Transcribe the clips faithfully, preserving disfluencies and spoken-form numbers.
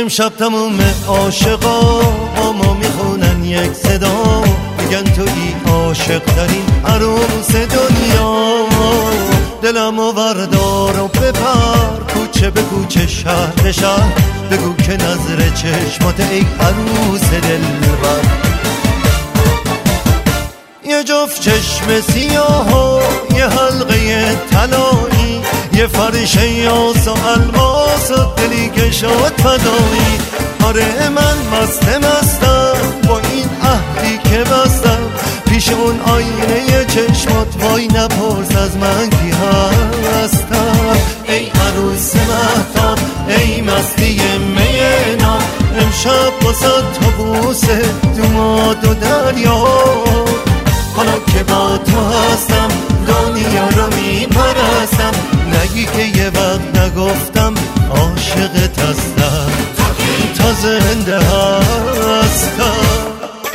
امشب تموم عاشقا با ما میخونن یک صدا، میگن تویی عاشق ترین عروس دنیا. دلمو وردار و ببر کوچه به کوچه شهر به شهر، بگو که نظر چشمات ای عروس دلبر. یه جفت چشم سیاه و یه حلقه طلایی، یه فرش یاس و الماس و دلی که شد فدایی. آره من مست مستم با این عهدی که بستم، پیش اون آینه چشمات وای نپرس از من کی هستم. ای عروس مهتاب ای مستی مینا، امشب باسد طاووس دوماد و دریا. حالا که با تو هستم دنیا رو میپرستم، نگی که یه وقت نگفتم عاشقت هستم، تا زنده هستم.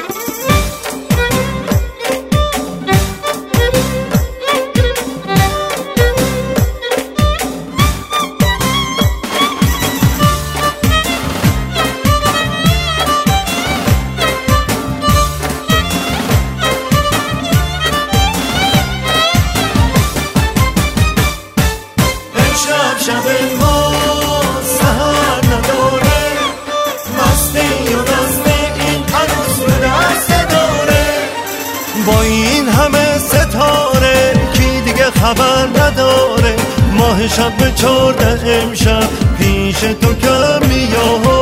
شب ما سهر نداره، مستی و نزد این عروس رو دست داره. با این همه ستاره کی دیگه خبر نداره، ماه شب به چرده امشب پیش تو کم میاره.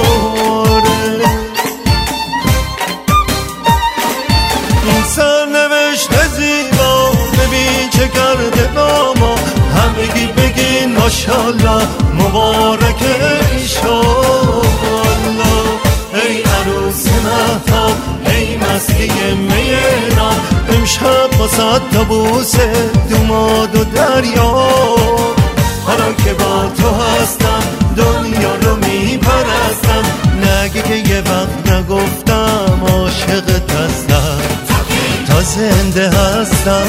این سرنوشت زیبا ببین چه کرده با ما، همگی بگین ماشاءالله مبارک ایشالله. ای عروس مهتاب ای مستی مینا، امشب باسد طاووس دوماد و دریا. حالا که با تو هستم دنیا رو میپرستم، نگی که یه وقت نگفتم عاشقت هستم، تا زنده هستم.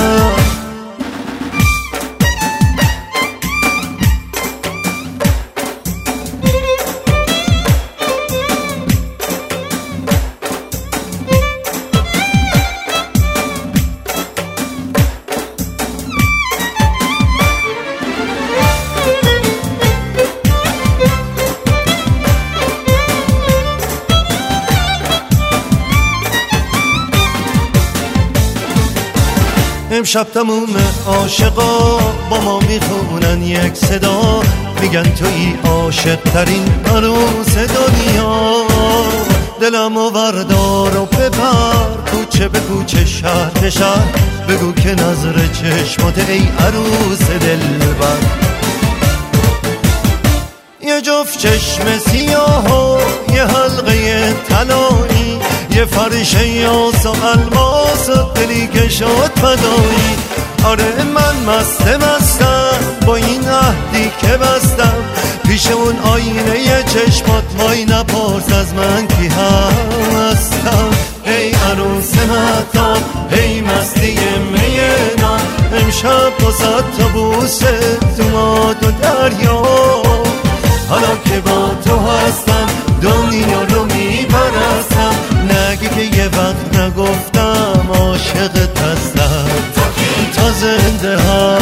امشب تموم عاشقا با ما میخونن یک صدا، میگن تویی عاشق ترین عروس دنیا. دلمو وردار و ببر کوچه به کوچه شهر به شهر، بگو که نظر چشمات ای عروس دلبر. یه جفت چشم سیاه و یه حلقه طلایی، یه فرش یاس و الماس و دلی که شد فدایی. آره من مست مستم با این عهدی که بستم، پیش اون آینه چشمات وای نپرس از من کی هستم. ای عروس مهتاب ای مستی مینا، امشب باسد طاووس دوماد و دریا. حالا که با تو هستم دنیا رو میپرستم، نگی که یه وقت نگفتم عاشقت هستم، تا زنده هستم.